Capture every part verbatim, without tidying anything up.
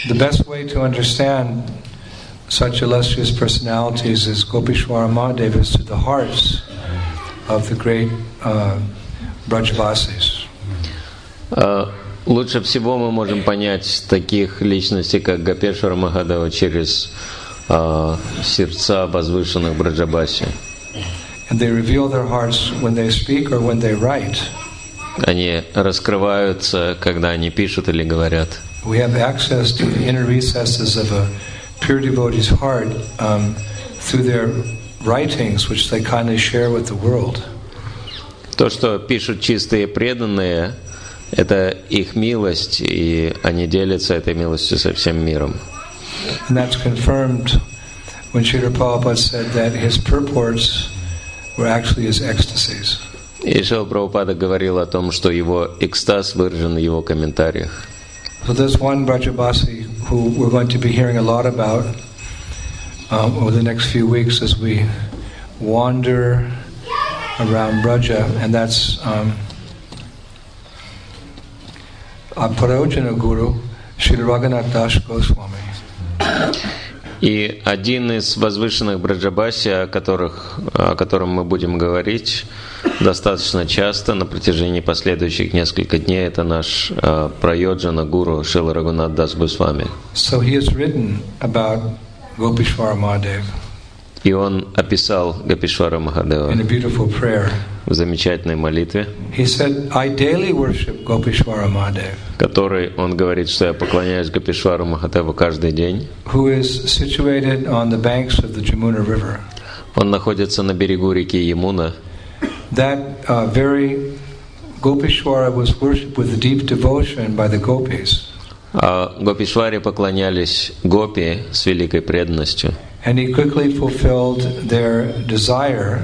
The best way to understand such illustrious personalities as Gopishwara Mahadev is to the hearts of the great uh, Brajavasis. Uh, лучше всего мы можем понять таких личностей, как Гопешвара Махадева, через uh, сердца возвышенных Браджабаси. And they reveal their hearts when they speak or when they write. Они раскрываются, когда они пишут или говорят. We have access to the inner recesses of a pure devotee's heart um, through their writings, which they kindly share with the world. То, что пишут чистые преданные, это их милость, и они делятся этой милостью со всем миром. And that's confirmed when Srila Prabhupada said that his purports were actually his ecstasies. И Шрила Прабхупада говорил о том, что его экстаз выражен в его комментариях. So there's one Brajabasi who we're going to be hearing a lot about um, over the next few weeks as we wander around Braja, and that's um, our Parojana Guru, Srila Raghunath Das Goswami. И один из возвышенных Браджабаси, о, которых, о котором мы будем говорить достаточно часто на протяжении последующих нескольких дней, это наш uh, Прайоджана Гуру Шрила Рагунат Дас Госвами. So he has written about Gopishwara Mahadev. И он описал Гопишвара Махадева in a beautiful prayer. В замечательной молитве, He said, I daily worship Gopishwara Mahadev, в которой он говорит, что я поклоняюсь Гопишвару Махадеву каждый день. who is situated on the banks of the Jamuna River. Он находится на берегу реки Ямуна. That uh, very Gopishwara was worshipped with deep devotion by the gopis. А Гопишваре поклонялись гопи с великой преданностью. And he quickly fulfilled their desire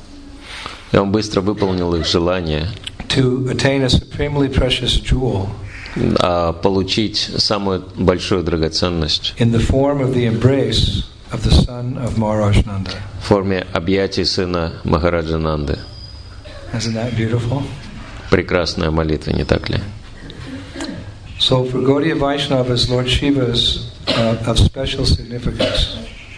И он быстро выполнил их желание to attain a supremely precious jewel а, получить самую большую драгоценность in the form of the embrace of the son of Maharaj Nanda. в форме объятий сына Махараджа Нанды. Isn't that beautiful? Прекрасная молитва, не так ли? So for Gaudiya Vaishnavas, Lord Shiva is uh, of special significance.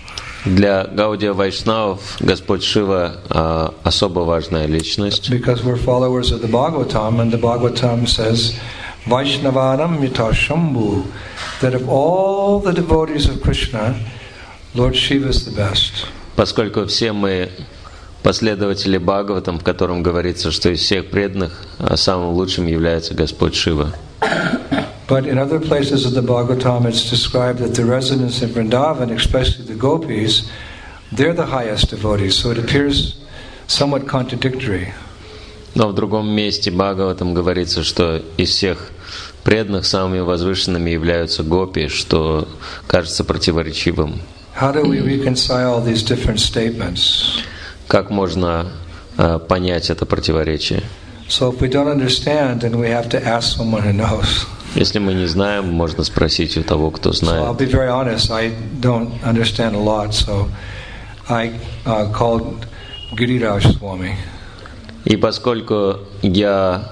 Для Гаудия Вайшнавов Господь Шива а, особо важная личность, Because we're followers of the Bhagavatam, and the Bhagavatam says, Vaishnavanam yata Shambhu, that of all the devotees of Krishna, Lord Shiva is the best. поскольку все мы последователи Бхагаватам, в котором говорится, что из всех преданных самым лучшим является Господь Шива. But in other places of the Bhagavatam, it's described that the residents in Vrindavan, especially the gopis, they're the highest devotees. So it appears somewhat contradictory. Но в другом месте Бхагаватам говорится, что из всех преданных самыми возвышенными являются гопи, что кажется противоречивым. How do we reconcile these different statements? Как можно uh, понять это противоречие? So if we don't understand, then we have to ask someone who knows. Если мы не знаем, можно спросить у того, кто So I'll знает. be very honest, I don't understand a lot, so I uh, called Giriraj Swami. И поскольку я,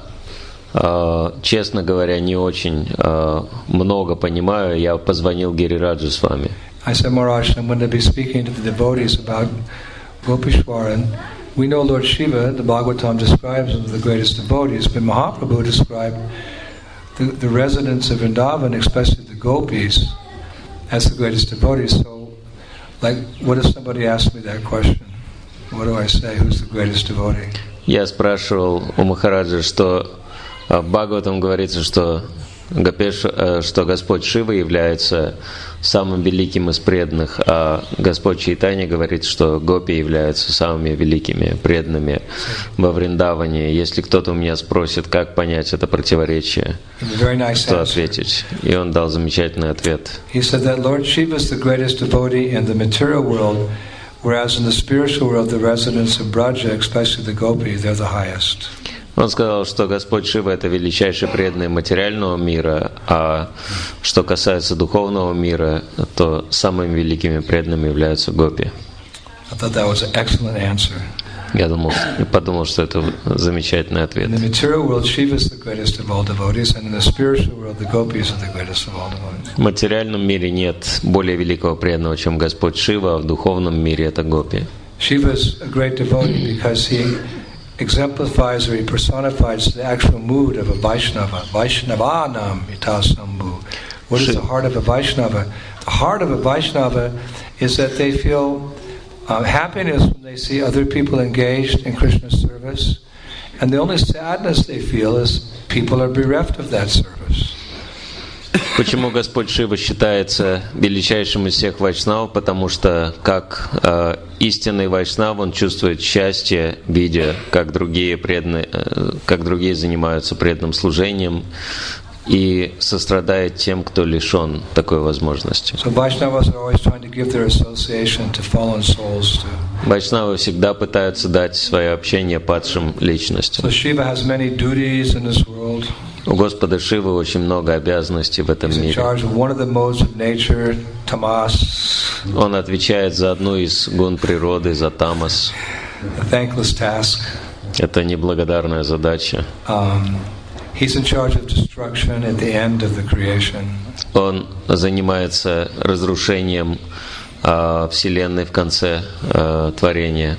uh, честно говоря, не очень uh, много понимаю, я позвонил Гирираджу с вами. I said, Maharaj, I'm going to be speaking to the devotees about Gopishwara. And we know Lord Shiva, the Bhagavatam describes him as the greatest devotees, but Mahaprabhu described the, the residents of Vrindavan, especially the gopis, as the greatest devotees. So, like, what if somebody asked me that question? What do I say? Who's the greatest devotee? Я спрашивал у Махараджа, что в Бхагаватам говорится, что, Гопеш, что Господь Шива является самым великим из преданных, а Господь Чайтанья говорит, что гопи являются самыми великими преданными во Вриндаване. Если кто-то у меня спросит, как понять это противоречие, Nice что ответить? И он дал замечательный ответ. He said that Lord Shiva is the greatest devotee in the material world, whereas in the spiritual world, the residents of Braja, especially the gopis, they're the highest. Он сказал, что Господь Шива – это величайший преданный материального мира, а что касается духовного мира, то самыми великими преданными являются гопи. I thought that was an excellent answer. Я думал, подумал, что это замечательный ответ. In the material world, Shiva is the greatest of all devotees, and in the spiritual world, the gopis are the greatest of all devotees. В материальном мире нет более великого преданного, чем Господь Шива, а в духовном мире это гопи. Shiva is a great devotee because he exemplifies or he personifies the actual mood of a Vaishnava. Vaishnavanam itasambhu. What is the heart of a Vaishnava? The heart of a Vaishnava is that they feel uh, happiness when they see other people engaged in Krishna's service, and the only sadness they feel is people are bereft of that service. Почему Господь Шива считается величайшим из всех вайшнавов? Потому что как э, истинный вайшнав он чувствует счастье, видя, как другие преданные, э, как другие занимаются преданным служением, и сострадает тем, кто лишен такой возможности. So Vaishnavas are always trying to give their association to fallen souls too. Вайшнавы всегда пытаются дать свое общение падшим личностям. So Shiva has many duties in this world. У Господа Шивы очень много обязанностей в этом мире. Он отвечает за одну из гун природы, за тамас. Это неблагодарная задача. Он занимается разрушением uh, Вселенной в конце uh, творения.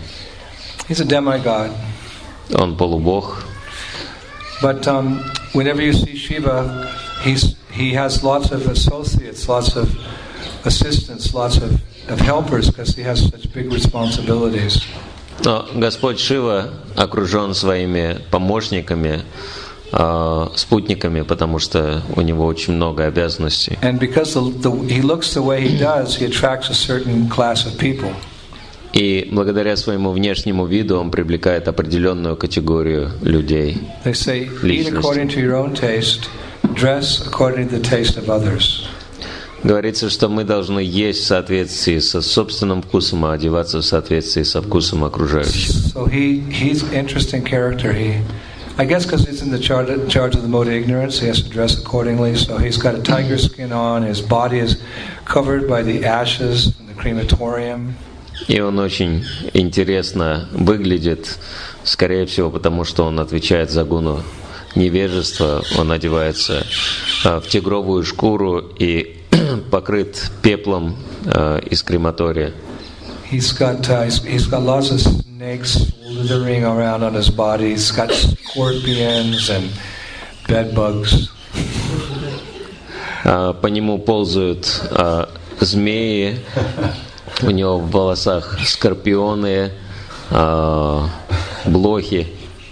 Он полубог. But um, whenever you see Shiva, he's, he has lots of associates, lots of assistants, lots of, of helpers, because he has such big responsibilities. Но Господь Шива окружен своими помощниками, э, спутниками, потому что у него очень много обязанностей. And because the, the, he looks the way he does, he attracts a certain class of people. И благодаря своему внешнему виду он привлекает определенную категорию людей. They say, eat according to your own taste, dress according to the taste of others. Говорится, что мы должны есть в соответствии со собственным вкусом, а одеваться в соответствии со вкусом окружающих. So he, he's an interesting character. He, I guess because he's in the charge, charge of the mode of ignorance, he has to dress accordingly. So he's got a tiger skin on. His body is covered by the ashes in the crematorium. И он очень интересно выглядит, скорее всего, потому что он отвечает за гуну невежества. Он одевается а, в тигровую шкуру и покрыт пеплом а, из крематория. He's got, uh, he's, he's got lots of snakes slithering around on his body. He's got scorpions and bed bugs. А, по нему ползают а, змеи. У него в волосах скорпионы, э, блохи.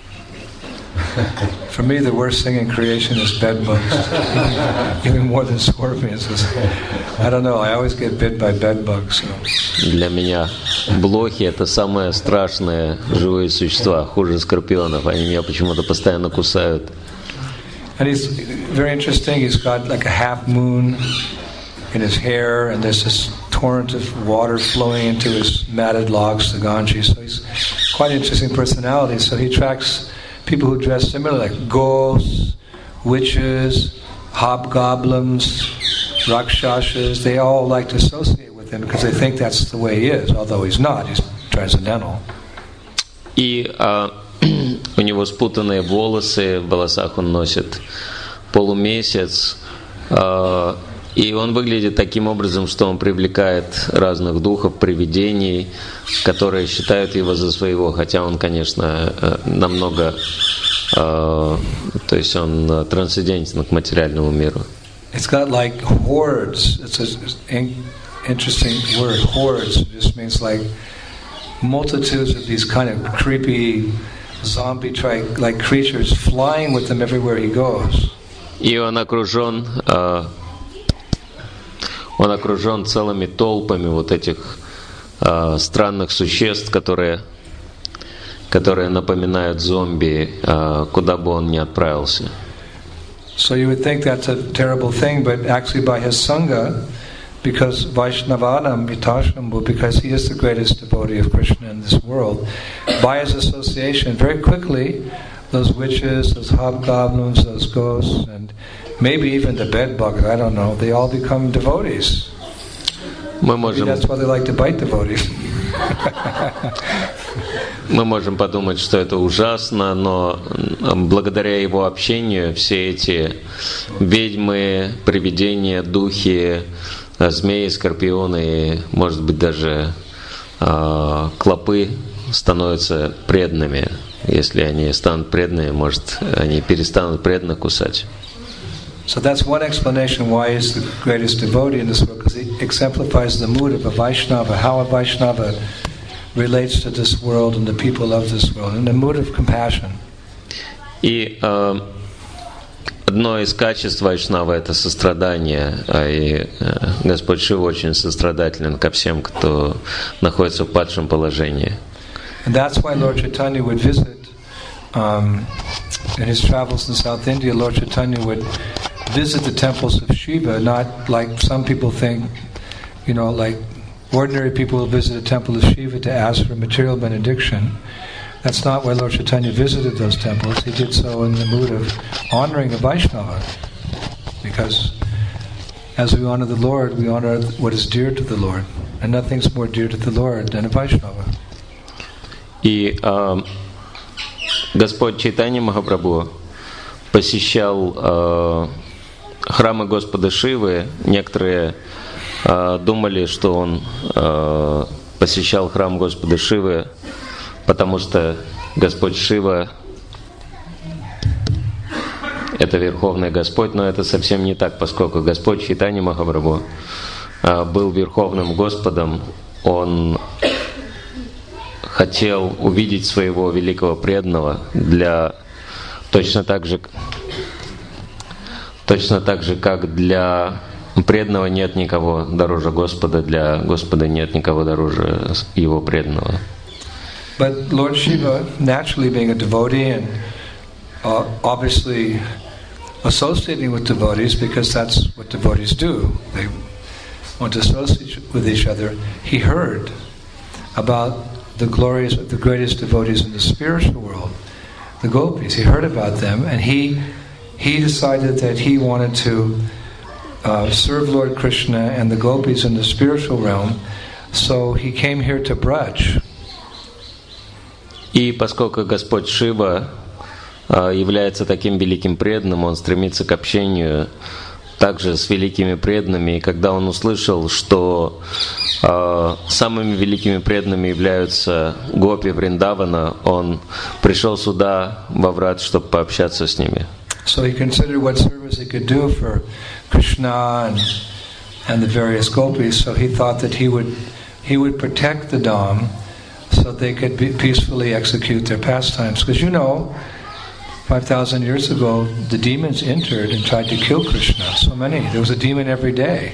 For me, the worst thing in creation is bed bugs. Even more than scorpions. I don't know. I always get bit by bed bugs. So. Для меня блохи — это самые страшные живые существа, хуже скорпионов. Они меня почему-то постоянно кусают. And he's very interesting. He's got like a half moon in his hair, and there's this torrent of water flowing into his matted locks, the Ganges. So he's quite an interesting personality. So he attracts people who dress similarly, like ghosts, witches, hobgoblins, rakshasas. They all like to associate with him because they think that's the way he is, although he's not. He's transcendental. И а, у него спутанные волосы, в волосах он носит полумесяц. А, И он выглядит таким образом, что он привлекает разных духов, привидений, которые считают его за своего, хотя он, конечно, намного, э, то есть он трансцендентен к материальному миру. It's got like hordes. It's an interesting word. Hordes. It just means like multitudes of these kind of creepy zombie-like like creatures flying with him everywhere he goes. И он окружен э, Он окружен целыми толпами вот этих э, странных существ, которые, которые напоминают зомби, э, куда бы он ни отправился. So you would think that's a terrible thing, but actually by his sangha, because Vaishnavanam Vitashambhu, because he is the greatest devotee of Krishna in this world, by his association, very quickly, those witches, those hobgoblins, those ghosts, and maybe even the bed bugs, I don't know, they all become devotees. Мы можем, Maybe that's why they like to bite devotees. Мы можем подумать, что это ужасно, но благодаря его общению все эти ведьмы, привидения, духи, змеи, скорпионы и, может быть, даже э, клопы становятся преданными. Если они станут преданными, может, они перестанут преданно кусать. So that's one explanation why he's the greatest devotee in this world, because he exemplifies the mood of a Vaishnava, how a Vaishnava relates to this world and the people of this world, in the mood of compassion. И э, одно из качеств Вайшнава — это сострадание, и э, Господь Шива очень сострадателен ко всем, кто находится в падшем положении. And that's why Lord Chaitanya would visit, um, in his travels in South India, Lord Chaitanya would visit the temples of Shiva, not like some people think, you know, like ordinary people will visit a temple of Shiva to ask for material benediction. That's not why Lord Chaitanya visited those temples. He did so in the mood of honoring a Vaishnava, because as we honor the Lord, we honor what is dear to the Lord, and nothing's more dear to the Lord than a Vaishnava. И э, Господь Чайтанья Махапрабху посещал э, храмы Господа Шивы. Некоторые э, думали, что он э, посещал храм Господа Шивы, потому что Господь Шива — это Верховный Господь, но это совсем не так, поскольку Господь Чайтанья Махапрабху э, был Верховным Господом. Он хотел увидеть своего великого преданного для точно так же, точно так же, как для преданного нет никого дороже Господа, для Господа нет никого дороже его преданного. But Lord Shiva, naturally being a devotee and uh, obviously associating with devotees, because that's what devotees do, they want to associate with each other, he heard about the glorious, the greatest devotees in the spiritual world, the gopis. He heard about them, and he he decided that he wanted to uh, serve Lord Krishna and the gopis in the spiritual realm. So he came here to Braj. И поскольку Господь Шива э, является таким великим преданным, он стремится к общению также с великими преданными. И когда он услышал, что э, самыми великими преданными являются гопи Вриндавана, он пришел сюда, во Врадж, чтобы пообщаться с ними. So he considered what service he could do for Krishna and, and the various gopis. So he thought that he would he would protect the Dham so they could be peacefully execute their pastimes. Because you know, five thousand years ago, the demons entered and tried to kill Krishna. So many. There was a demon every day.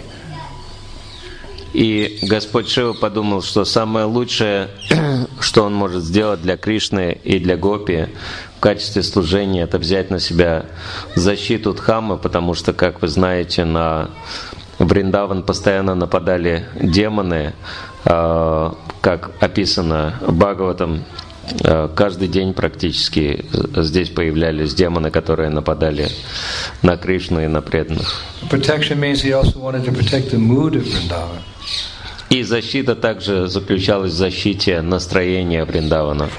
И Господь Шива подумал, что самое лучшее, что он может сделать для Кришны и для Гопи в качестве служения, это взять на себя защиту Дхаммы, потому что, как вы знаете, на Вриндаван постоянно нападали демоны, как описано Бхагаватам. Каждый день практически здесь появлялись демоны, которые нападали на Кришну и на преданных. И защита также заключалась в защите настроения Вриндавана.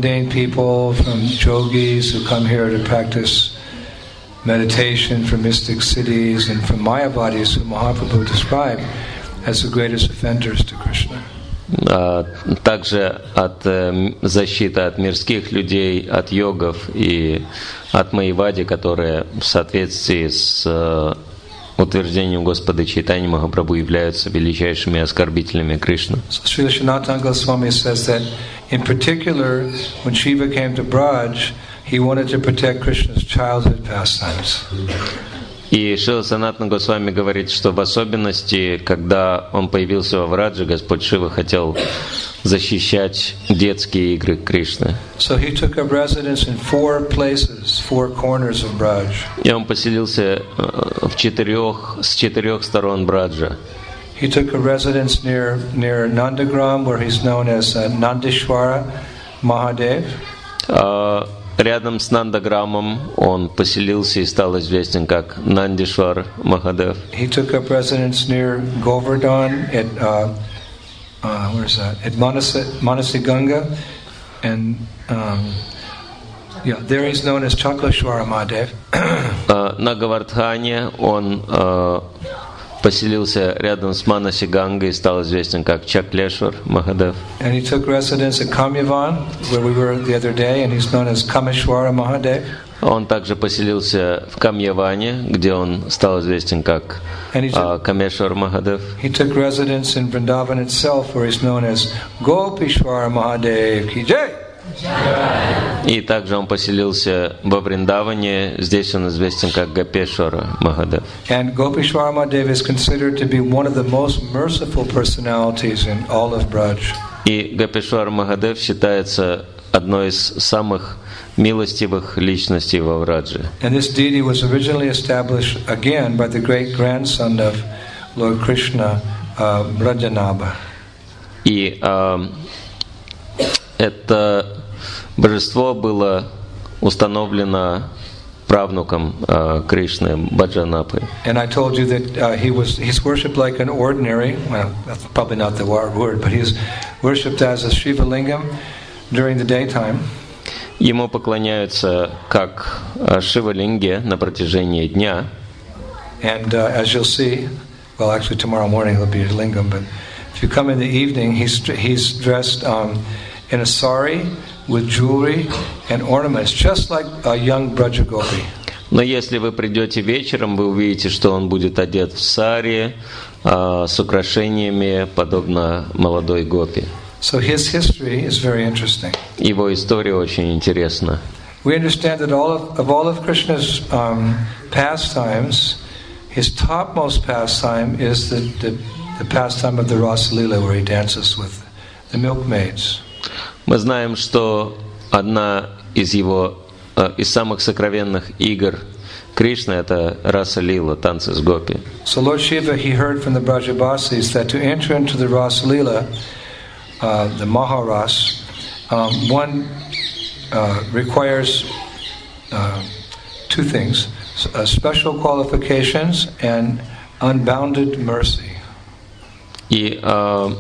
Meditation from mystic cities and from Mayavadis, who Mahaprabhu described as the greatest offenders to Krishna. Также от защиты от мирских людей, от йогов и от Майявади, которые в соответствии с утверждением Господа Чайтаньи Махапрабху являются величайшими оскорбителями Кришны. Srila Sanatana Goswami says that in particular when Shiva came to Braj, he wanted to protect Krishna's childhood pastimes. И Шрила Санатана Госвами говорит, что в особенности, когда он появился во Врадже, Господь Шива хотел защищать детские игры Кришны. So he took up residence in four places, four corners of Braj. И он поселился в четырех, с четырех сторон Браджа. He took a residence near near Nandagram, where he's known as uh, Nandishwara Mahadev. Uh, Рядом с Нандаграмом он поселился и стал известен как Нандишвар Махадев. He took up residence near Govardhan at uh, uh, where's that? At Manasi, Manasiganga, and um, yeah, there he's known as Chakleshwara Mahadev. На Гавардхане он поселился рядом с Манасиганgai и стал известен как Чаклешвар Махадев. And he took residence at Kamyavan, where we were the other day, and he's known as Kameshwara Mahadev. Он также поселился в Камьяване, где он стал известен как Камешвар Махадев. He took residence in Vrindavan itself, where he's known as Gopishwara Mahadev Ki Jai. И также он поселился во Вриндаване, здесь он известен как Гопешвара Махадев. And Gopishwara Mahadev is considered to be one of the most merciful personalities in all of Braj. И Гопешвара Махадев считается одной из самых милостивых личностей во Врадже. And this deity was originally established again by the great grandson of Lord Krishna, uh, Brajanabha. И uh, это божество было установлено правнуком uh, Кришны Баджанапы. And I told you that uh, he was he's worshipped like an ordinary. Well, that's probably not the word, but he's worshipped as a Shiva Lingam during the daytime. Ему поклоняются как Шивалинге на протяжении дня. And uh, as you'll see, well, actually tomorrow morning he'll be a lingam, but if you come in the evening, he's he's dressed um, in a sari with jewelry and ornaments, just like a young Brajagopi. Но если вы придете вечером, вы увидите, что он будет одет в сари uh, с украшениями, подобно молодой гопи. So his history is very interesting. Его история очень интересна. We understand that all of, of all of Krishna's um, pastimes, his topmost pastime is the, the, the pastime of the Rasa Lila, where he dances with the milkmaids. Мы знаем, что одна из его из самых сокровенных игр Кришны это Раса Лила, танцы с гопи. So Lord Shiva, he heard from the Brajabasis that to enter into the Rasa Lila, Uh, the Maharas, um, one uh, requires uh, two things, uh, special qualifications and unbounded mercy. И, uh,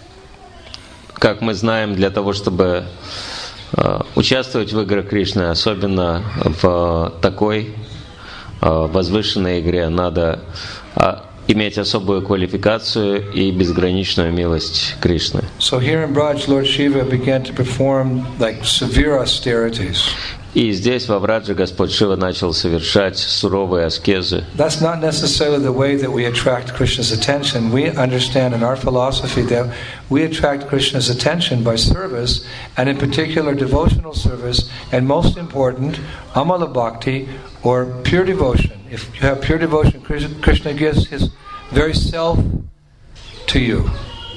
как мы знаем, для того, чтобы uh, участвовать в играх Кришны, особенно в uh, такой uh, возвышенной игре, надо uh, иметь особую квалификацию и безграничную милость Кришны. So here in Braj, Lord Shiva began to perform like severe austerities. И здесь во Врадже Господь Шива начал совершать суровые аскезы. That's not necessarily the way that we attract Krishna's attention. We understand in our philosophy that we attract Krishna's attention by service, and in particular devotional service, and most important, Amala Bhakti, or pure devotion. If you have pure devotion, Krishna gives his very self to you.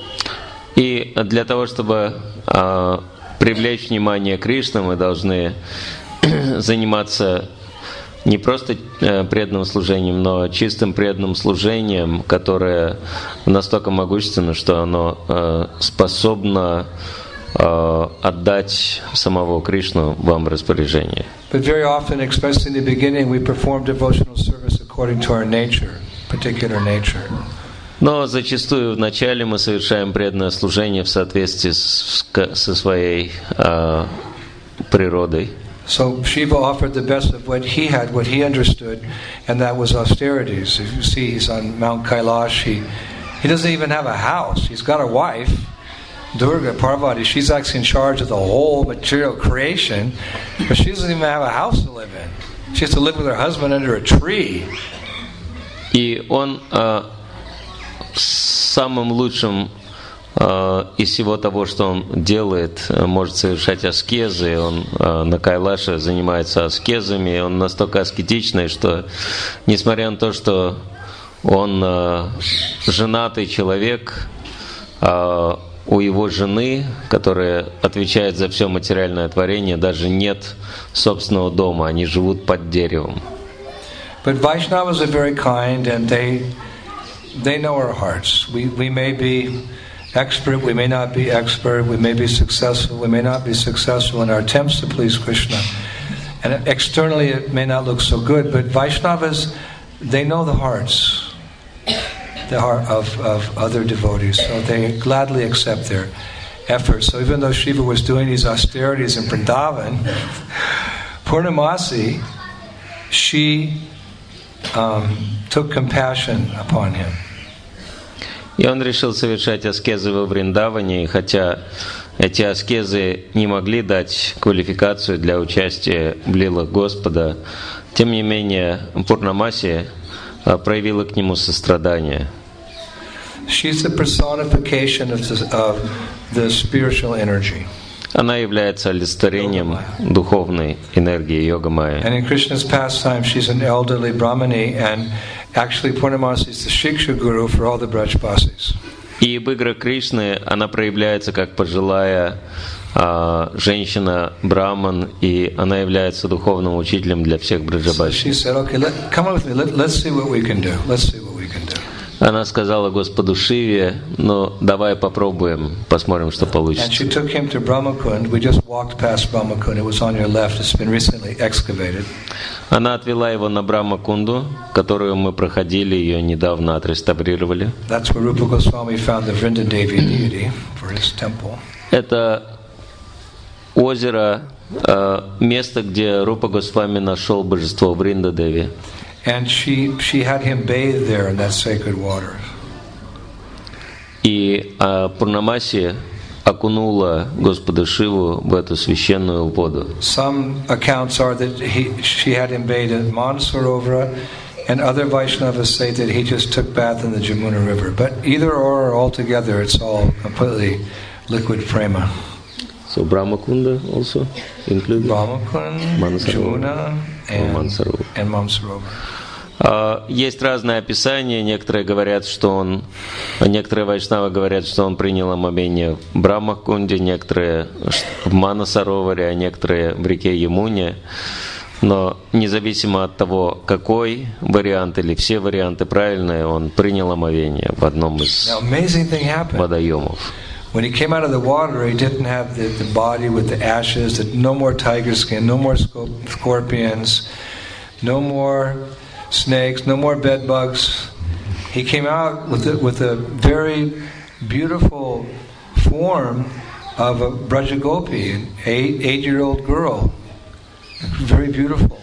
И для того, чтобы э, привлечь внимание Кришны, мы должны заниматься не просто э, преданным служением, но чистым преданным служением, которое настолько могущественно, что оно э, способно э, отдать самого Кришну вам в распоряжение. But very often, especially in the beginning, we perform devotional service according to our nature, particular nature. Но зачастую вначале мы совершаем преданное служение в соответствии с, со своей э, природой. So Shiva offered the best of what he had, what he understood, and that was austerities. If you see, he's on Mount Kailash. He, he doesn't even have a house. He's got a wife, Durga, Parvati. She's actually in charge of the whole material creation, but she doesn't even have a house to live in. She has to live with her husband under a tree. И он э, самым лучшим э, из всего того, что он делает, может совершать аскезы. Он э, на Кайлаше занимается аскезами. Он настолько аскетичный, что, несмотря на то, что он э, женатый человек, э, у его жены, которая отвечает за все материальное творение, даже нет собственного дома. Они живут под деревом. But Vaishnavas are very kind, and they they know our hearts. We we may be expert, we may not be expert, we may be successful, we may not be successful in our attempts to please Krishna. And externally it may not look so good, but Vaishnavas, they know the hearts. the heart of, of other devotees. So they gladly accept their efforts. So even though Shiva was doing these austerities in Vrindavan, Purnamasi, she um, took compassion upon him. И он решил совершать аскезы во Вриндаване, хотя эти аскезы не могли дать квалификацию для участия в лилах Господа, тем не менее Пурнамаси проявила к нему сострадание. She's the personification of the, of the spiritual energy. Она является олицетворением духовной энергии Йога-майя. And in Krishna's pastime, she's an elderly Brahmani, and actually Purnamasi is the Shiksha Guru for all the Brajbasis. И в играх Кришны она проявляется как пожилая а, женщина Браман, и она является духовным учителем для всех браджабасий. So she said, "Okay, let, come on with me. Let, let's see what we can do. Let's see what we can do." Она сказала Господу Шиве: ну, давай попробуем, посмотрим, что получится. And she took him to Brahmakund. We just walked past Brahmakund. It was on your left. It's been recently excavated. Она отвела его на Брахмакунду, которую мы проходили, ее недавно отреставрировали. That's where Rupa Goswami found the Vrindadevi deity for his temple. Это озеро, место, где Рупа Госвами нашел божество Вриндадеви. And she she had him bathe there in that sacred water. И а, Пурнамаси окунула Господа Шиву в эту священную воду. Some accounts are that he she had him bathe in Mansarovara, and other Vaishnavas say that he just took bath in the Jamuna River. But either or, altogether, it's all completely liquid prema. So Brahmakunda also included? Brahmakund, Jamuna, and Mansarovar. And Mansarovar. Uh, есть разные описания. Некоторые говорят, что он, некоторые вайшнавы говорят, что он принял омовение в Брахмакунде, некоторые в Манасароваре, а некоторые в реке Ямуне. Но независимо от того, какой вариант или все варианты правильные, он принял омовение в одном из водоемов. When he came out of the water, he didn't have the, the body with the ashes, the, no more tiger skin, no more scorpions, no more snakes, no more bed bugs. He came out with a, with a very beautiful form of a Brajagopi, an eight, eight-year-old girl. Very beautiful.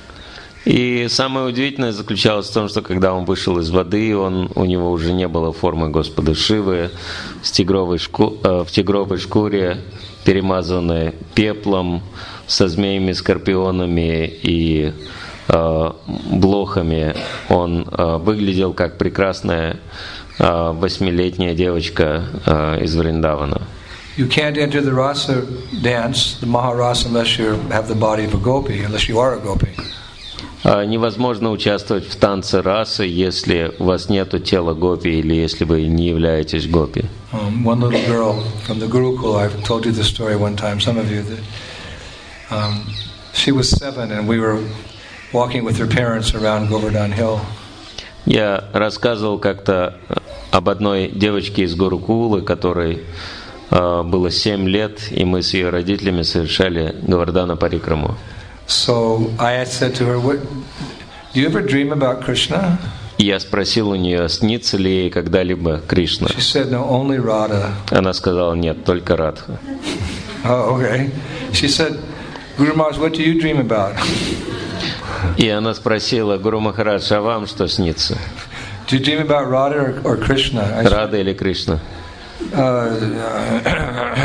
И самое удивительное заключалось в том, что когда он вышел из воды, он, у него уже не было формы Господа Шивы, в тигровой, шку, э, в тигровой шкуре, перемазанной пеплом, со змеями, скорпионами и э, блохами. Он э, выглядел как прекрасная э, восьмилетняя девочка э, из Вриндавана. You can't enter the rasa dance, the Maharasa, unless you have the body of a gopi, unless you are a gopi. Невозможно участвовать в танце расы, если у вас нету тела гопи или если вы не являетесь гопи. Um, one little girl from the Gurukul, I've told you the story one time, some of you, that um, she was seven and we were walking with her parents around Govardhan Hill. Я рассказывал как-то об одной девочке из Гурукулы, которой uh, было семь лет, и мы с ее родителями совершали Говардхана Парикраму. So I had said to her, "What? Do you ever dream about Krishna?" Я спросил у нее, снится ли ей когда-либо Кришна. She said, "No, only Radha." Она сказала, нет, только Радха. Oh, okay. She said, "Guru Maharaj, what do you dream about?" И она спросила, Гуру Махарадж, а вам что снится? Do you dream about Radha or, or Krishna? Рада или Кришна? Uh,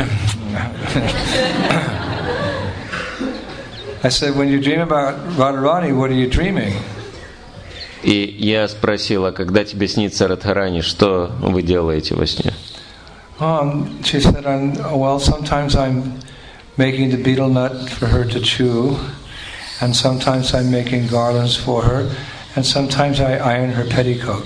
I said, when you dream about Radharani, what are you dreaming? И я спросил, а когда тебе снится Радхарани, что вы делаете во сне? Um, she said, I'm, well, sometimes I'm making the betel nut for her to chew, and sometimes I'm making garlands for her, and sometimes I iron her petticoat.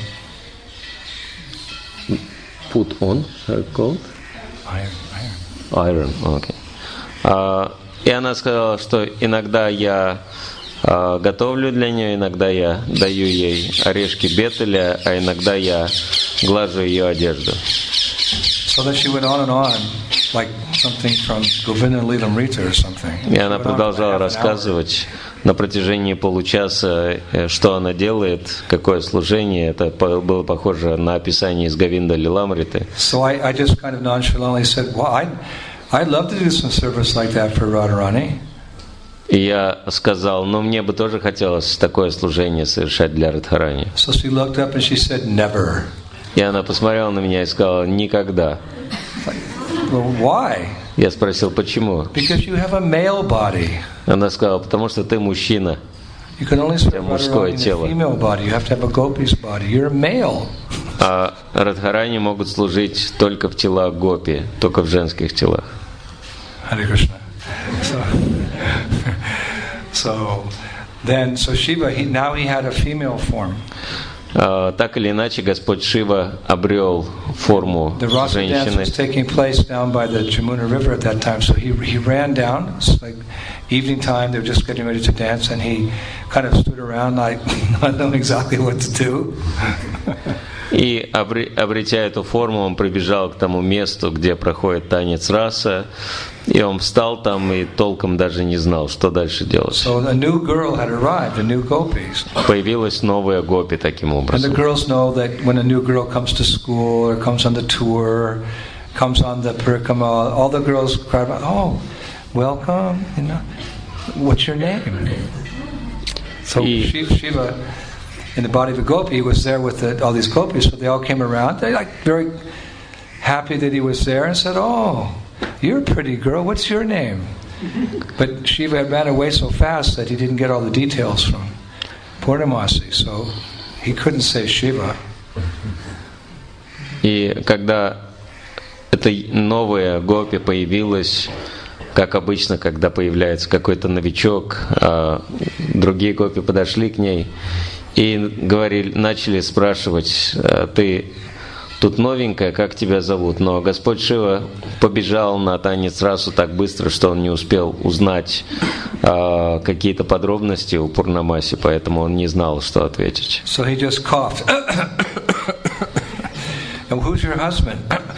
Put on her coat? Iron, iron. Iron, okay. Uh, И она сказала, что иногда я э, готовлю для нее, иногда я даю ей орешки бетеля, а иногда я глажу ее одежду. So that she went on and on. like something from Govinda Lilamrita or something. И она продолжала рассказывать на протяжении получаса, что она делает, какое служение. Это было похоже на описание из Говинда Лиламриты. So I, I just kind of nonchalantly said, well, I'd, I'd love to do some service like that for Radharani. И я сказал, ну мне бы тоже хотелось такое служение совершать для Радхарани. So she looked up and she said, never. И она посмотрела на меня и сказала, никогда. Well, why? Я спросил, почему? Because you have a male body. Она сказала, потому что ты мужчина. You can only serve мужское Radharani in тело. a female body. You have to have a gopi's body. You're a male. А Радхарани могут служить только в телах гопи, только в женских телах. Hare Krishna. So, so then, so Shiva, he, now he had a female form. Uh, так или иначе, Господь Шива обрел форму The Rasa dance женщины. was taking place down by the Jamuna River at that time, so he he ran down. It's like evening time; they were just getting ready to dance, and he kind of stood around, like not knowing exactly what to do. И, обретя эту форму, он прибежал к тому месту, где проходит танец раса, и он встал там и толком даже не знал, что дальше делать. So a new girl had arrived, a new gopis. Появилась новая гопи таким And the образом. girls know that when a new girl comes to school or comes on the tour, comes on the parikama, all the girls cry out, "Oh, welcome! You know, what's your name?" So И- Shiva, Shiva, in the body of a gopi, was there with the, all these gopis, so they all came around. They like very happy that he was there and said, "Oh, you're a pretty girl. What's your name?" But Shiva had ran away so fast that he didn't get all the details from Purnamasi, so he couldn't say Shiva. И когда эта новая гопи появилась, как обычно, когда появляется какой-то новичок, а другие гопи подошли к ней и говорили, начали спрашивать, ты тут новенькая, как тебя зовут? Но Господь Шива побежал на танец расу так быстро, что он не успел узнать а, какие-то подробности у Пурнамаси, поэтому он не знал, что ответить. So he just coughed. And who's your husband?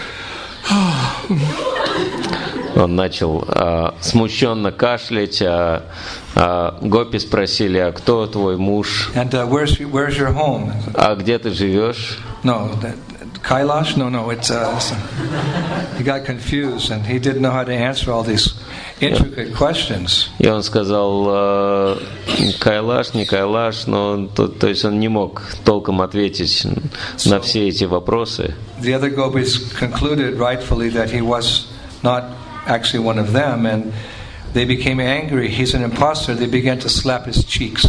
Он начал а, смущенно кашлять, а, а гопи спросили, а кто твой муж? And uh, where's where's your home? А где ты живешь? No, that, Kailash? No, no, it's. Uh, he got confused and he didn't know how to answer all these intricate questions. И он сказал, а, Кайлаш, не Кайлаш, но то, то есть он не мог толком ответить на все эти вопросы. The other gopis concluded rightfully that he was not actually one of them, and they became angry. He's an imposter. They began to slap his cheeks.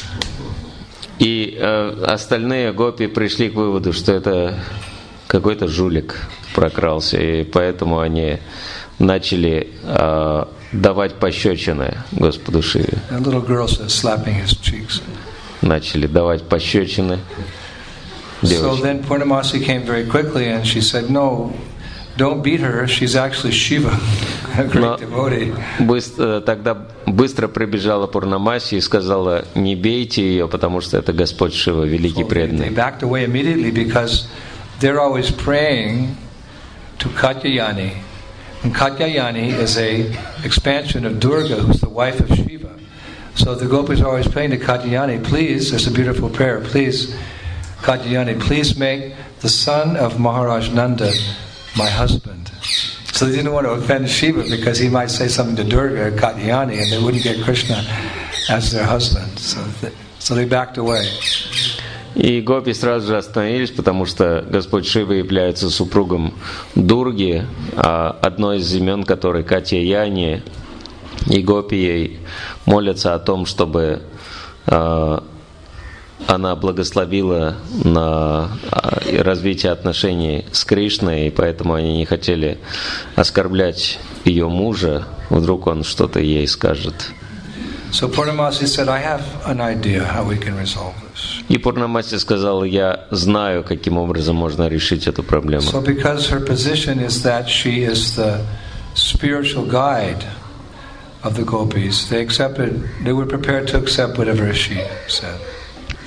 И э, остальные гопи пришли к выводу, что это какой-то жулик прокрался, и поэтому они начали э, давать пощечины Господу Шиве. And a little girl says, slapping his cheeks. Начали давать пощечины So девочке. then Purnamasi came very quickly, and she said, "No, don't beat her. She's actually Shiva, a great Но devotee." быстро, тогда быстро прибежала Пурнамаси и сказала, не бейте ее, потому что это Господь Шива, великий So they, they преданный. backed away immediately because they're always praying to Katyayani. And Katyayani is a expansion of Durga, who's the wife of Shiva. So the gopis are always praying to Katyayani, please, there's a beautiful prayer, please, Katyayani, please make the son of Maharaj Nanda my husband. So they didn't want to offend Shiva because he might say something to Durga or Katyayani and they wouldn't get Krishna as their husband. So they, so they backed away. И гопи сразу же остановились, потому что Господь Шива является супругом Дурги, а одно из имен которой Катьяяни, и гопи ей молятся о том, чтобы а, она благословила на развитие отношений с Кришной, и поэтому они не хотели оскорблять ее мужа, вдруг он что-то ей скажет. So Purnamasi said, I have an idea how we can resolve this. И Пурнамаси сказал, я знаю, каким образом можно решить эту проблему. So because her position is that she is the spiritual guide of the gopis, they accepted, they were prepared to accept whatever she said.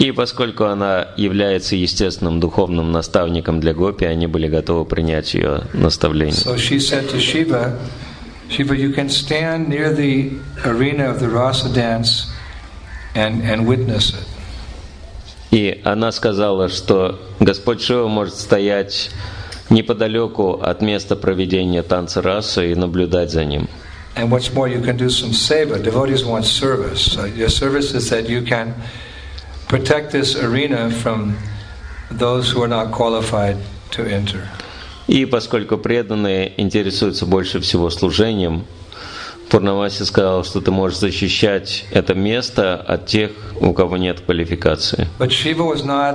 И поскольку она является естественным духовным наставником для гопи, они были готовы принять ее наставление. So she said to Shiva, Shiva, you can stand near the arena of the rasa dance and, and witness it. И она сказала, что Господь Шива может стоять неподалеку от места проведения танца расы и наблюдать за ним. And what's more, you can do some seva. Devotees want service. So your service is that you can protect this arena from those who are not qualified to enter. И поскольку преданные интересуются больше всего служением, Пурнамаси сказал, что ты можешь защищать это место от тех, у кого нет квалификации. But Shiva was not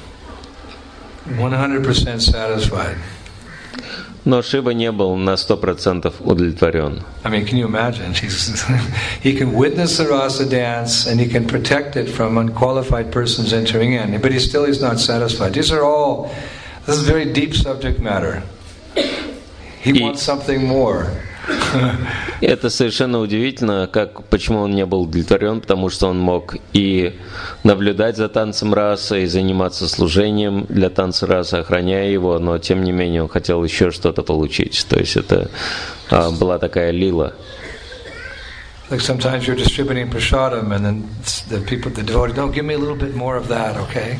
one hundred percent satisfied. Но Шива не был на сто процентов удовлетворен. I mean, can you imagine? He's, he can witness the rasa dance and he can protect it from unqualified persons entering in, but he still is not satisfied. These are all, this is very deep subject matter. He И wants something more. это совершенно удивительно, как, почему он не был удовлетворен, потому что он мог и наблюдать за танцем расы, и заниматься служением для танца расы, охраняя его, но тем не менее он хотел еще что-то получить. То есть это а, была такая лила. Like sometimes you're distributing prasadam and then the people, the devotees, don't give me a little bit more of that, okay?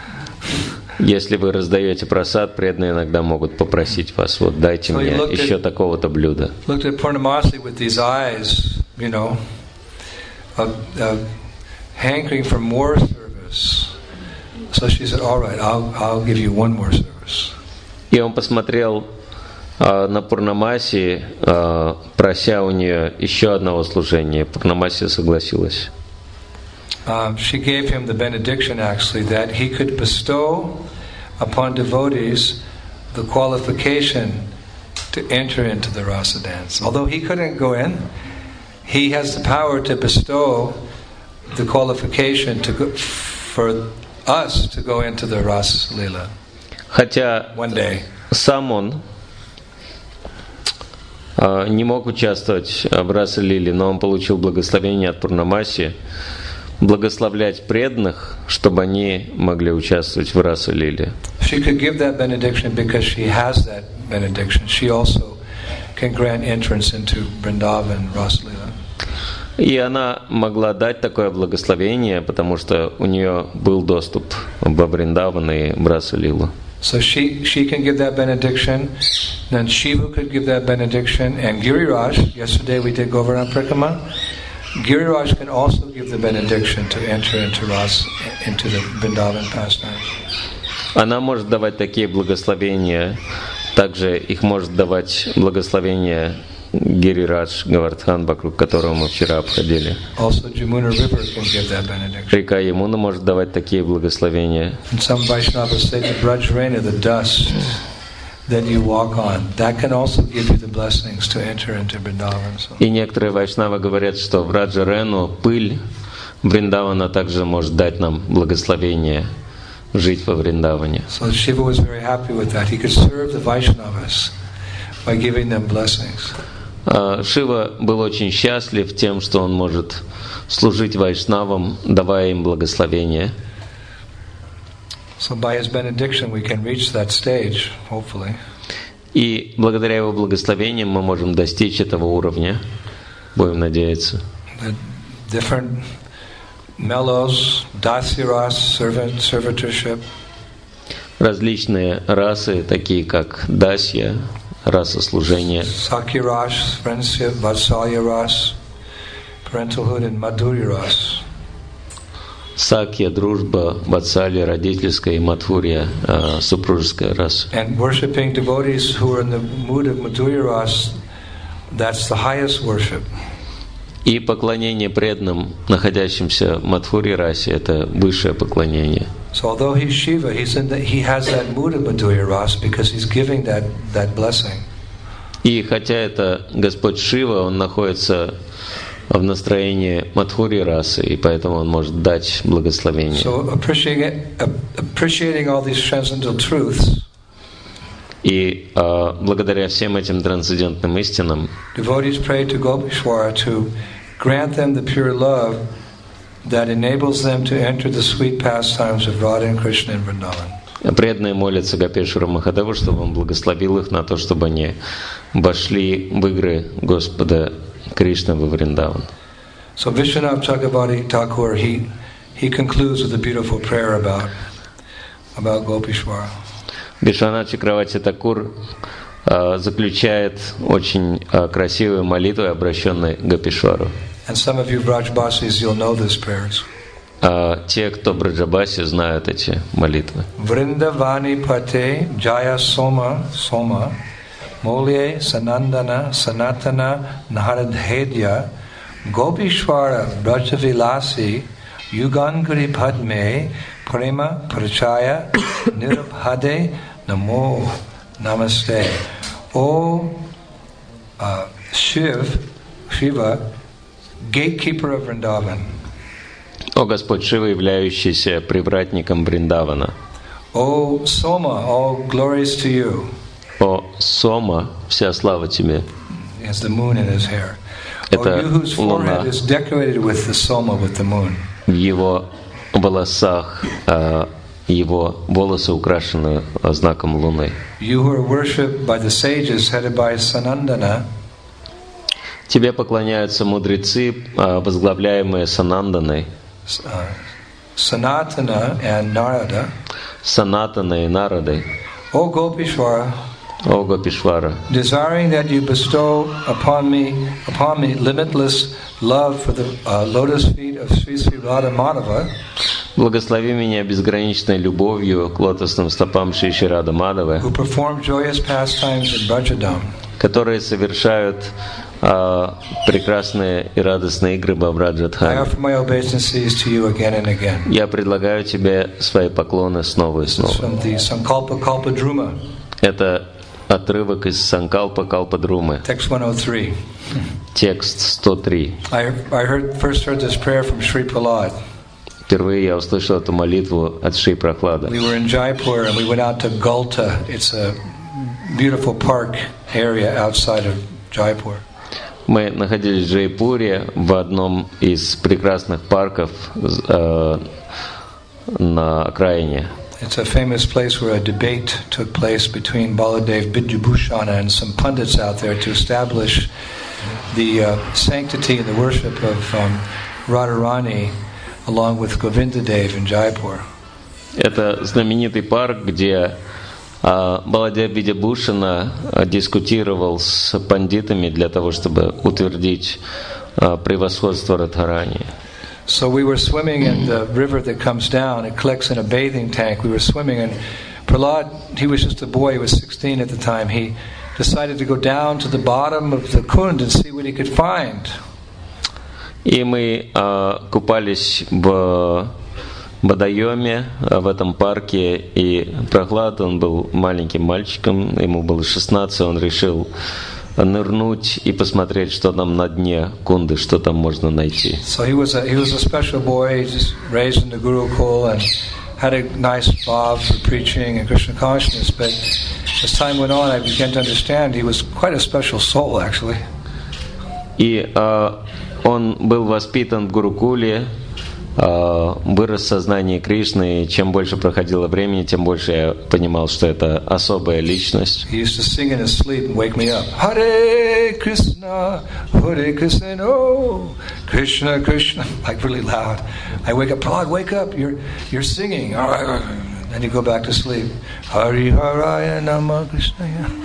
Если вы раздаете прасад, преданные иногда могут попросить вас, вот дайте мне еще такого-то блюда. Looked at Purnamasi with these eyes, you know, of, of hankering for more service. So she said, "All right, I'll I'll give you one more service." И он посмотрел а, на Пурнамаси, а, прося у нее еще одного служения. Пурнамаси согласилась. Um, she gave him the benediction, actually, that he could bestow upon devotees the qualification to enter into the rasa dance. Although he couldn't go in, he has the power to bestow the qualification to go, for us to go into the rasa lila. Хотя one day. Сам он а, не мог участвовать в раса лиле, но он получил благословение от Пурнамаси благословлять преданных, чтобы они могли участвовать в раса лиле. She could give that benediction because she has that benediction. She also can grant entrance into Vrindavan Rasa Lila. И она могла дать такое благословение, потому что у нее был доступ во Вриндаван и в раса лилу. So she she can give that benediction, then Shiva could give that benediction, and Giriraj, yesterday we did Govardhan Parikrama, Giriraj can also give the benediction to enter into Ras, into the Vrindavan pastimes. Она может давать такие благословения, также их может давать благословение Гирирадж Говардхан, вокруг которого мы вчера обходили. Also, Jamuna River can give that benediction. Река Ямуна может давать такие благословения. And some Vaishnavas say the Brajrena, the dust that you walk on, that can also give you the blessings to enter into Vrindavan. So. И некоторые вайшнавы говорят, что в Раджарену пыль Вриндавана также может дать нам благословение жить во Вриндаване. So Shiva was very happy with that. He could serve the Vaishnavas by giving them blessings. Шива был очень счастлив тем, что он может служить вайшнавам, давая им благословение. So by his benediction we can reach that stage, hopefully. И благодаря его благословениям мы можем достичь этого уровня, будем надеяться. The different mellows, dasya-ras, servant, servitorship. Различные расы, такие как дасья, раса служения, Sakya-ras, friendship, vatsalya-ras, parentalhood, and madhurya-ras. сакья, дружба, ватсалья, родительская и мадхурья, супружеская раса. And worshiping devotees who are in the mood of madhurya-ras, that's the highest worship. И поклонение преданным, находящимся в мадхурья расе, это высшее поклонение. So although he's Shiva, he's in the, he has that mood of madhurya-ras because he's giving that, that blessing. И хотя это Господь Шива, он находится в настроении мадхурья расы, и поэтому он может дать благословение. So appreciating, appreciating all these transcendental truths, и а, благодаря всем этим трансцендентным истинам devotees pray to Gopishwara to grant them the pure love that enables them to enter the sweet pastimes of Radha and Krishna in Vrindavan. Преданные молятся Гопешвару Махадеву, чтобы он благословил их на то, чтобы они вошли в игры Господа Кришны во Вриндаван. So Vishwanath Chakravarti Thakur, he he concludes with a beautiful prayer about about Gopishwara. Вишванат Чакраварти Такур uh, заключает очень uh, красивую молитву, обращенную к Гопишвару. And some of you Brajbasis, you'll know these prayers. Uh, те, кто Браджабаси, знают эти молитвы. Vrindavani Pate Jaya Soma Soma Molye Sanandana Sanatana Naradhedya Gopishwara Brajavilasi Yuganguri Padme Prema Prachaya Nirabhade Namo Namaste. O uh, Shiv, Shiva, gatekeeper of Vrindavan. О Господь Шива, являющийся привратником Вриндавана. O Soma, all glories to you. О Сома, вся слава тебе. He has the moon in his hair. Это O you whose forehead is decorated with the Soma, with the moon. В его волосах его волосы украшены знаком луны. You who are worshipped by the sages headed by Sanandana. Тебе поклоняются мудрецы, возглавляемые Сананданой. Sanatana and Narada. Санатаной и Нарадой. O Gopishwara, О Гопишвара, desiring that you bestow upon me, upon me limitless love for the uh, lotus feet of Sri Sri Radha Madhava, благослови меня безграничной любовью к лотосным стопам Шри Шри Рады Мадхавы, who perform joyous pastimes in Brajadam. которые совершают а, прекрасные и радостные игры во I Браджадхаме. offer my obeisances to you again and again. Я предлагаю тебе свои поклоны снова и This is снова. from the Sankalpa Kalpa Druma, Это отрывок из Санкалпа Калпадрумы, text one oh three. текст сто три. I, I heard, first heard this prayer from Sri Prahlad. Впервые я услышал эту молитву от Шри Прохлада. We were in Jaipur and we went out to Gulta. It's a beautiful park area outside of Jaipur. Мы находились в Джайпуре, в одном из прекрасных парков э, на окраине. It's a famous place where a debate took place between Baladev Vidyabhushana and some pundits out there to establish the uh, sanctity and the worship of um, Radharani along with Govindadev in Jaipur. Это знаменитый парк, где а, Баладев Видябушина а, дискутировал с пандитами для того, чтобы утвердить а, превосходство Радхарани. So we were swimming in the river that comes down. It collects in a bathing tank. We were swimming, and Prahlad, he was just a boy. He was sixteen at the time. He decided to go down to the bottom of the Kund and see what he could find. И мы а, купались в водоеме в этом парке, и Прохлад, он был маленьким мальчиком, ему было шестнадцать, он решил нырнуть и посмотреть, что там на дне Кунды, что там можно найти. So he was a, he was a special boy, just raised in the Gurukul and had a nice bhav for preaching and Krishna consciousness. But as time went on, I began to understand he was quite a special soul, actually. И а, он был воспитан в Гурукуле, а, вырос в сознании Кришны, и чем больше проходило времени, тем больше я понимал, что это особая личность. He used to sing in his sleep and wake me up. Hare Krishna, Hare Krishna, oh, Krishna, Krishna, like really loud. I wake up, Prahlad, wake up, you're you're singing. Then you go back to sleep. Hari Haraya Nama Krishna.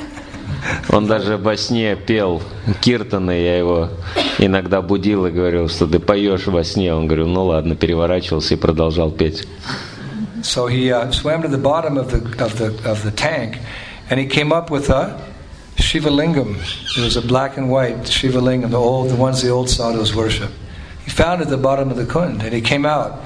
Он даже во сне пел киртаны, я его иногда будил и говорил, что ты поешь во сне. Он говорил, ну ладно, переворачивался и продолжал петь. So he uh, swam to the bottom of the of the of the tank, and he came up with a Shiva Lingam. It was a black and white Shiva Lingam, the old, the ones the old sadhus worship. He found it at the bottom of the Kund, and he came out.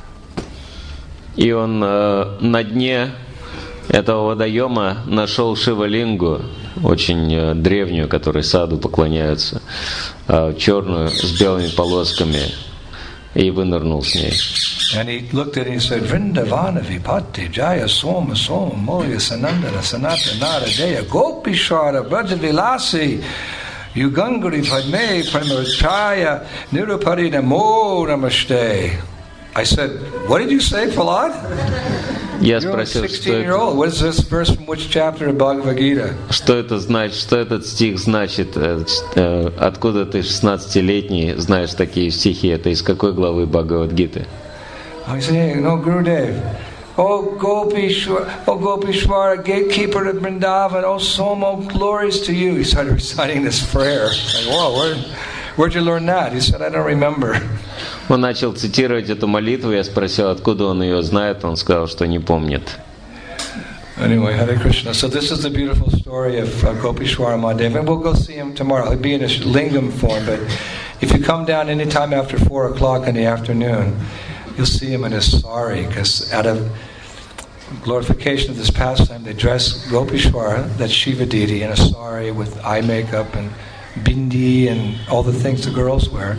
И он э, на дне этого водоема нашел Шивалингу, очень э, древнюю, которой саду поклоняются, э, черную с белыми полосками, и вынырнул с ней. And he looked at it and he said, Vrindavana Vipatti Jaya Soma Soma Molya Sanandana Sanata Naradeya Gopishara Brajavilasi Yuganguri Padme Pramarachaya Nirupari Namo Namaste. I said, what did you say, Prahlad? Я спросил, что это, What is this verse from which chapter of Bhagavad Gita? что это значит, что этот стих значит, откуда ты шестнадцатилетний знаешь такие стихи, это из какой главы Бхагавад-гиты? I said, no, Gurudev. Oh Gopishwara, oh Gopishwara, gatekeeper of Vrindavan, oh Somo, glories to you. He started reciting this prayer. Like, whoa, where, where'd you learn that? He said, I don't remember. Он начал цитировать эту молитву, я спросил, откуда он ее знает, он сказал, что не помнит. Anyway, Hare Krishna. So this is the beautiful story of uh, Gopishwara Mahadev, and we'll go see him tomorrow. He'll be in a lingam form, but if you come down anytime after four o'clock in the afternoon, you'll see him in his sari, because out of glorification of this pastime, they dress Gopishwara, that Shiva deity, in a sari with eye makeup and bindi and all the things the girls wear.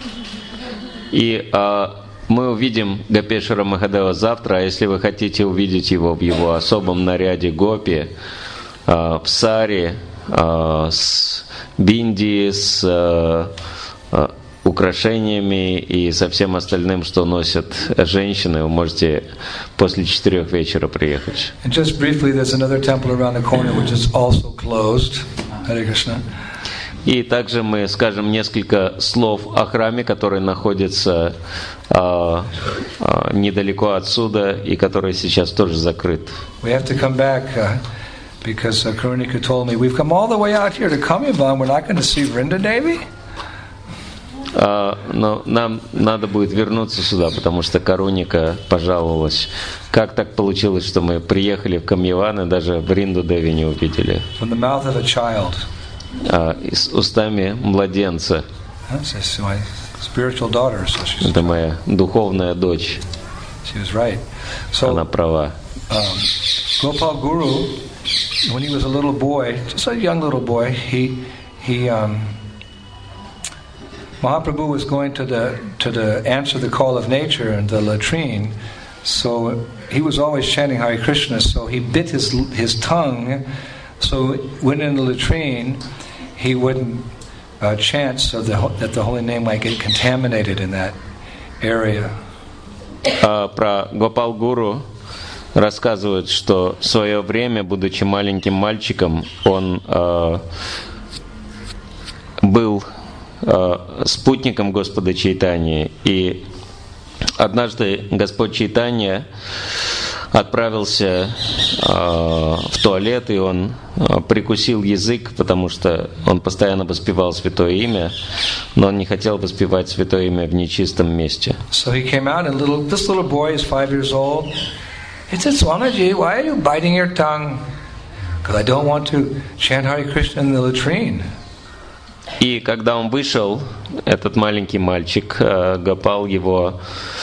И а, мы увидим Гопешвара Махадева завтра, а если вы хотите увидеть его в его особом наряде гопи, а, в сари, а, с бинди, с а, а, украшениями и со всем остальным, что носят женщины, вы можете после четырех вечера приехать. And just briefly, there's another temple around the corner which is also closed. Hare Krishna. И также мы скажем несколько слов о храме, который находится а, а, недалеко отсюда и который сейчас тоже закрыт. We have to come back uh, because uh, Karunika told me we've come all the way out here to Kamyavan. We're not going to see Vrinda Devi. А, но нам надо будет вернуться сюда, потому что Каруника пожаловалась. Как так получилось, что мы приехали в Камьяван и даже Вринду Деви не увидели? From the mouth of a child. А, с устами младенца. That's my spiritual daughter, so she's Это моя духовная дочь. She was right. So, Она права. Um, Gopal Guru, when he was a little boy, just a young little boy, he he um, Mahaprabhu was going to the to the answer the call of nature in the latrine, so he was always chanting Hare Krishna. So he bit his his tongue. So when in the latrine, he wouldn't uh, chant so the, that the holy name might get contaminated in that area. А про Гопал Гуру рассказывают, что в свое время, будучи маленьким мальчиком, он э, был э, спутником Господа Чайтаньи, и однажды Господь Чайтанья отправился э, в туалет, и он э, прикусил язык, потому что он постоянно воспевал Святое Имя, но он не хотел воспевать Святое Имя в нечистом месте. So he came out, and little, this little boy is five years old. He said, Swamiji, why are you biting your tongue? Because I don't want to chant Hare Krishna in the latrine. И когда он вышел, этот маленький мальчик, э, Гопал его...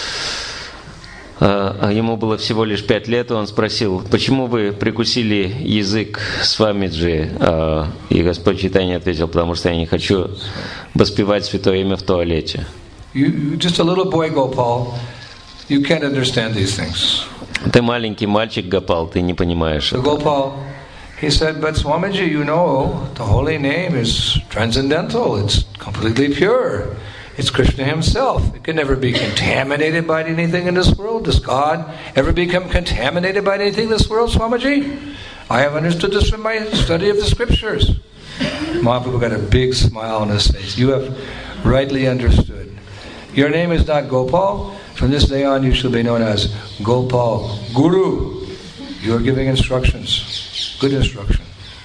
Ему было всего лишь пять лет, и он спросил, почему вы прикусили язык Свамиджи? И Господь Чайтанья ответил, потому что я не хочу воспевать Святое Имя в туалете. You, just a little boy, Gopal. You can't understand these things. Ты маленький мальчик, Гопал, ты не понимаешь. So Gopal, he said, but Swamiji, you know, the holy name is transcendental. It's completely pure. It's Krishna himself. It can never be contaminated by anything in this world. Does God ever become contaminated by anything in this world, Swamiji? I have understood this from my study of the scriptures. Mahaprabhu got a big smile on his face. You have rightly understood. Your name is not Gopal. From this day on you shall be known as Gopal Guru. You are giving instructions. Good instruction.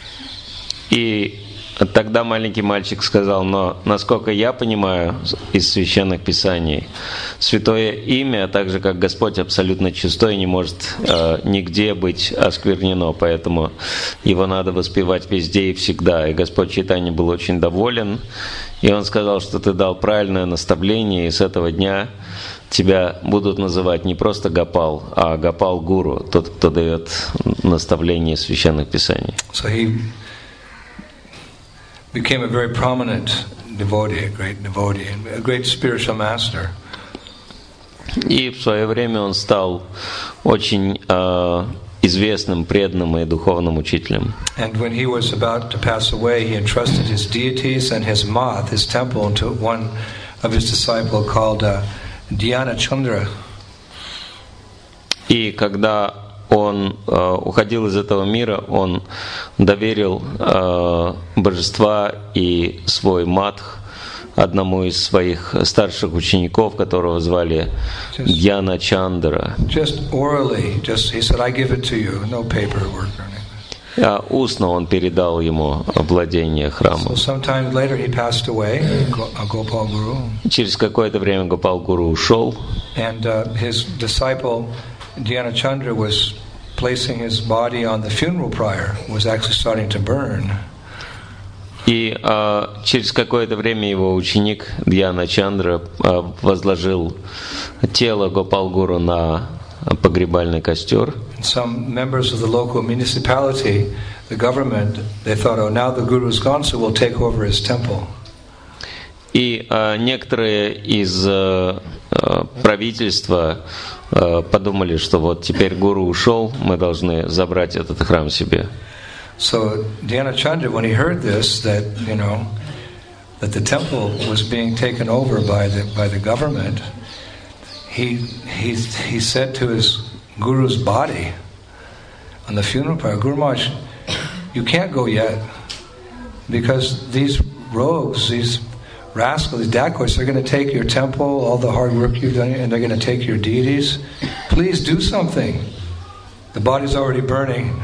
И тогда маленький мальчик сказал, но насколько я понимаю из священных писаний, Святое Имя, так же как Господь абсолютно чистой, не может э, нигде быть осквернено, поэтому его надо воспевать везде и всегда. И Господь Чайтанья был очень доволен, и он сказал, что ты дал правильное наставление, и с этого дня тебя будут называть не просто Гопал, а Гопал Гуру, тот, кто дает наставление священных писаний. So he became a very prominent devotee, a great devotee, and a great spiritual master. И в свое время он стал очень э, известным, преданным и духовным учителем. And when he was about to pass away, he entrusted his deities and his math, his temple, into one of his disciples called uh, Dhyana Chandra. И когда он э, уходил из этого мира, он доверил э, божества и свой матх одному из своих старших учеников, которого звали Дьяна Чандра. Just orally, just he said, "I give it to you, no paperwork or anything." А устно он передал ему владение храмом. So sometime later he passed away, Gopal Guru. Через какое-то время Гопал Гуру ушел. And uh, his disciple Dhyana Chandra was placing his body on the funeral pyre, was actually starting to burn. И э, через какое-то время его ученик Дьяна Чандра э, возложил тело Гопал Гуру на погребальный костер. Some members of the local municipality, the government, they thought, oh, now the Guru's gone, so we'll take over his temple. И э, некоторые из э, правительства э, подумали, что вот теперь Гуру ушел, мы должны забрать этот храм себе. So Dhyana Chandra, when he heard this, that you know, that the temple was being taken over by the by the government, he he he said to his Guru's body on the funeral pyre, Guru Maharaj, you can't go yet, because these rogues, these rascals, these dacoits, they're going to take your temple, all the hard work you've done, and they're going to take your deities. Please do something. The body's already burning.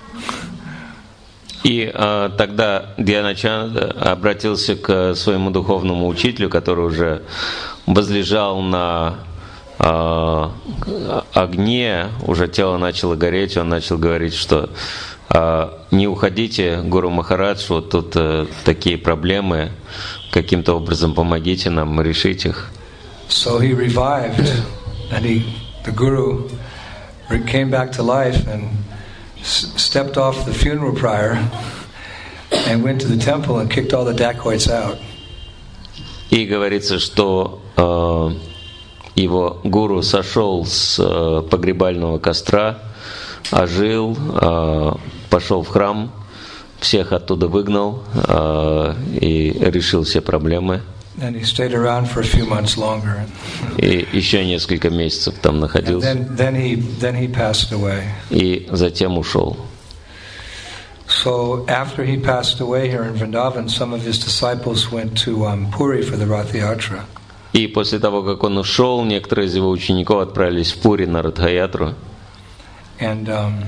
И э, тогда Дьяна Чандра обратился к своему духовному учителю, который уже возлежал на э, огне, уже тело начало гореть, он начал говорить, что э, не уходите, Гуру Махарадж, вот тут э, такие проблемы, каким-то образом помогите нам решить их. So he revived, and he, the Guru came back to life and stepped off the funeral pyre and went to the temple and kicked all the dacoits out. И говорится, что э, его гуру сошел с э, погребального костра, ожил, э, пошел в храм, всех оттуда выгнал э, и решил все проблемы. And he stayed around for a few months longer. И еще несколько месяцев там находился. And then, then he then he passed away. И затем ушел. So after he passed away here in Vrindavan, some of his disciples went to um, Puri for the Rath Yatra. И после того, как он ушел, некоторые из его учеников отправились в Пури на Радха-ятру. And um,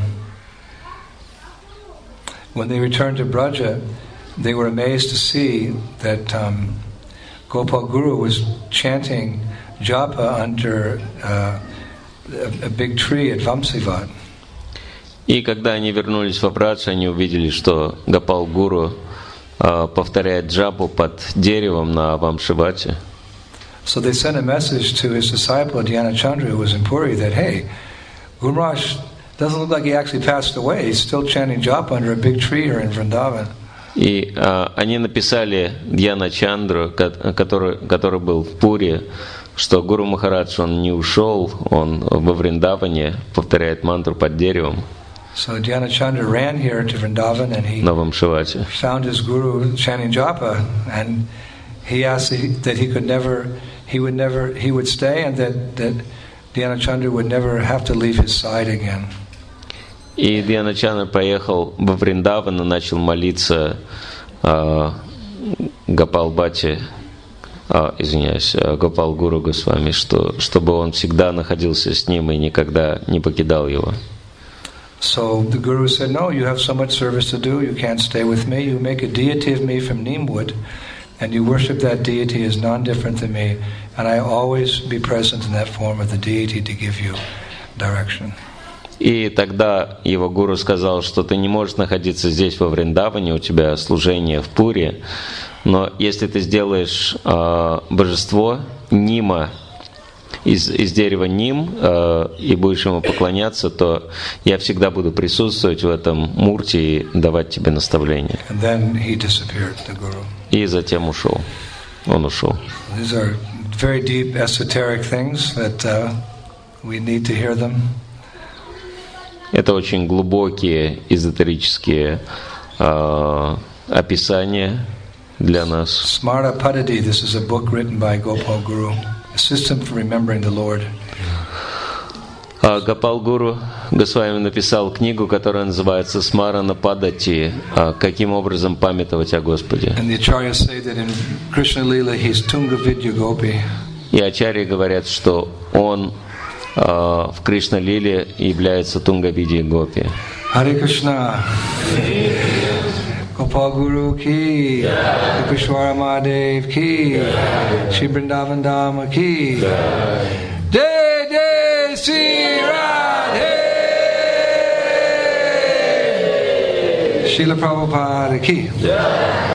when they returned to Braja, they were amazed to see that um, Gopal Guru was chanting japa under uh, a, a big tree at Vamsivat. И когда они вернулись во Брадж, они увидели, что Гопал Гуру э, повторяет джапу под деревом на Вамшивате. So they sent a message to his disciple Dhyana Chandra, who was in Puri, that hey, Guru Maharaj doesn't look like he actually passed away. He's still chanting japa under a big tree here in Vrindavan. И э, они написали Дьяна Чандру, который, который был в Пуре, что Гуру Махарадж, он не ушел, он во Вриндаване повторяет мантру под деревом. So Dhyana Chandra ran here to Vrindavan and he на Вамшивате. Found his guru chanting japa, and he asked that he could never, he would never, he would stay, and that that Dhyana Chandra would never have to leave his side again. И Дьяна Чандра поехал во Вриндаван и начал молиться э, Гопал Бхати, э, извиняюсь, Гопал Гуру Госвами, что, чтобы он всегда находился с ним и никогда не покидал его. So the Guru said, no, you have so much service to do, you can't stay with me. You make a deity of me from Neemwood, and you worship that deity as non-different than me, and I always be present in that form of the deity to give you direction. И тогда его гуру сказал, что ты не можешь находиться здесь во Вриндаване, у тебя служение в Пуре, но если ты сделаешь э, божество Нима из, из дерева Ним э, и будешь ему поклоняться, то я всегда буду присутствовать в этом мурте и давать тебе наставления. And then he disappeared, the Guru. И затем ушел. Он ушел. These are very deep esoteric things that uh, we need to hear them. Это очень глубокие эзотерические э, описания для нас. Smara Padadi, this is a book written by Gopal Guru, a system for remembering the Lord. Гопал Гуру Госвами написал книгу, которая называется «Смарана Падати», «Каким образом памятовать о Господе». И ачарьи говорят, что он в Кришна-лиле является Тунгавидья Гопи. Харе Кришна. Gopal Guru ki, Gopeshwara Mahadev ki, Shri Vrindavan Dhama ki, Jai Jai Shri Radhe, Srila Prabhupada ki.